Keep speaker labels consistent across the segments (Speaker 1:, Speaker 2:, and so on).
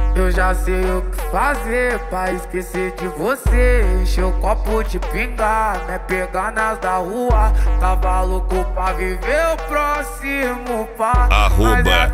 Speaker 1: Eu já sei o que fazer pra esquecer de você. Encher o copo de pingar, né? Pegar nas da rua. Tava louco pra viver o próximo par.
Speaker 2: Arroba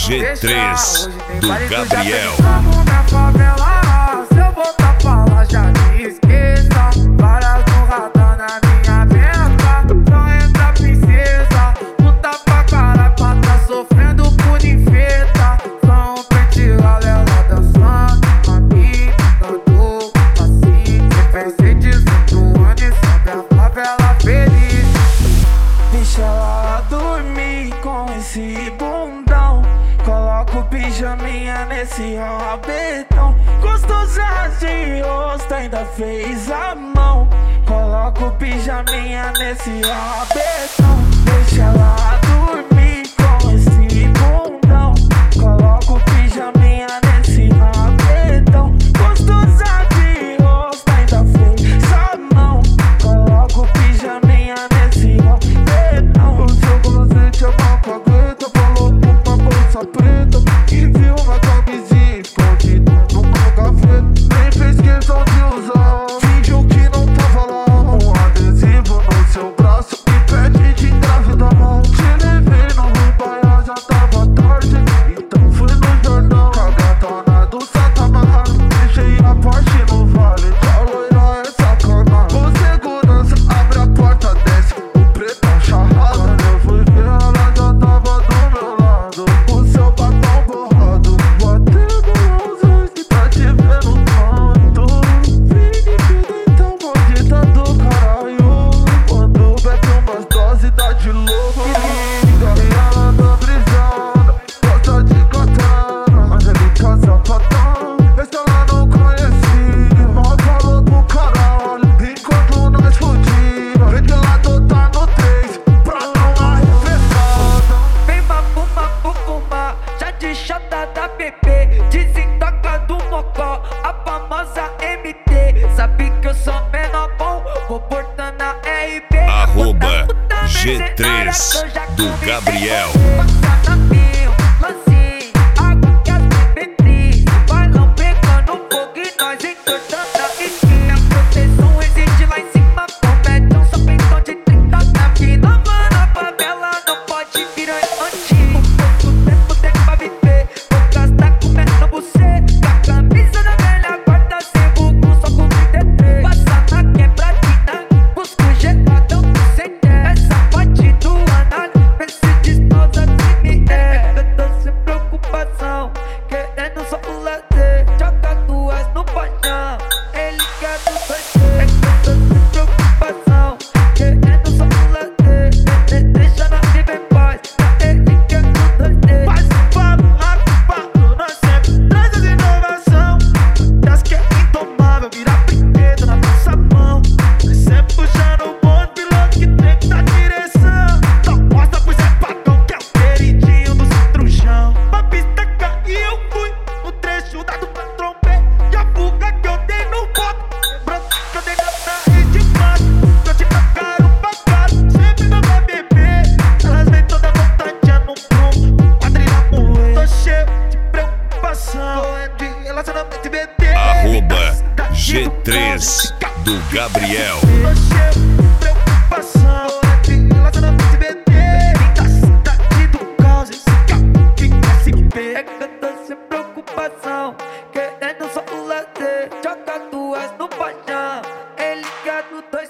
Speaker 2: G3 do Gabriel.
Speaker 1: Minha favela, se eu voltar pra lá já me esqueça. Várias no radar na minha meta. Só entra princesa, luta pra caralho pra tá sofrendo por infeta. Só um pente galera dançando, amigo, dando assim. Pensei 18 anos e sobre a favela feliz.
Speaker 3: Deixa ela dormir com esse bundão. Coloca o pijaminha nesse rabetão. Gostosa de rosto, ainda fez a mão. Coloca o pijaminha nesse rabetão. Deixa ela dormir com esse bundão. Coloca o pijaminha nesse rabetão. Gostosa de rosto, ainda fez a mão. Coloca o pijaminha nesse rabetão. O seu conceito é uma cagueta. Falou com uma bolsa preta e viu uma camisinha escondida numa gaveta. Nem fez questão de usar, fingiu que não tava lá. Um adesivo no seu braço e pede de engravidar. Te levei no Rubaiá, já tava tarde, então fui no jornal. Cagatona do Satanás, deixei a parte no vale. Tua loira é sacanagem. Com segurança, abre a porta, desce o pretão charrado. Quando eu fui ver, ela já tava do meu lado, o seu batom borrado. Batendo os olhos que tá te vendo tanto. Vem então, maldita do caralho. Quando bebe umas doses, tá de louco. E ela tá brisada, gosta de katana. Angélica sapatão, esse ela não conhecia. Mal falou do caralho, enquanto nós fudia. Vem que lá tu tá no 3, pra dar uma refrescada.
Speaker 4: Vem mapuma, já de chata da bebê. Desentoca do mocó, a famosa MT. Sabe que eu sou menor bom, vou portando a RB.
Speaker 2: Arroba G3 do Gabriel.
Speaker 4: Água que as bebês bailão pegando fogo e nós entortando a esquina. Proteção existe lá em cima, comédia só peitão de 30. Aqui na favela não pode virar antigo. Pouco tempo tem pra viver, vou gastar comendo você. Com a camisa da velha guarda, sem bugo, só com 33. Passa na quebradinha, busco geladão sem ter. Essa parte do anal, vê se desposa de mim. Eu tô sem preocupação, querendo só o lazer. Joga duas no paixão, ele quer do 2D. Eu tô sem preocupação, querendo só o lazer. Deixa na vida em paz, ele quer do 2D.
Speaker 3: Faz um papo rápido, nós sempre traz as inovação. Das que é indomável, vira brinquedo na nossa mão. Nós sempre puxando o bonde, piloto que tem que dar direção. Então mostra pro Zé Pagão que é o queridinho do Citrujão. A pista caiu, fui no trecho da dupla trombei. E a fuga que eu dei no voto, lembrando que eu dei na raiz de macho. Que eu te tacaram pra casa, sempre não vai beber. Elas vêm toda vontade no prumo, quadrilha moer. Tô cheio de preocupação, tô de relacionamento e BT.
Speaker 2: Arroba G3 do Gabriel.
Speaker 3: Tô cheio de preocupação, tô de relacionamento e BT. Da cidade do caos, esse carro que quer se
Speaker 4: É
Speaker 3: ver.
Speaker 4: que eu tô sem preocupação, querendo só o lazer. Joga duas no paixão, ele quer do 2D.